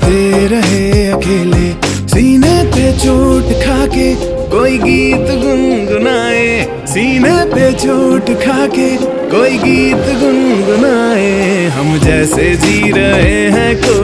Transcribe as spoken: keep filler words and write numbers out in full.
जीते रहे अकेले, सीने पे चोट खाके कोई गीत गुनगुनाए, सीने पे चोट खाके कोई गीत गुनगुनाए। हम जैसे जी रहे हैं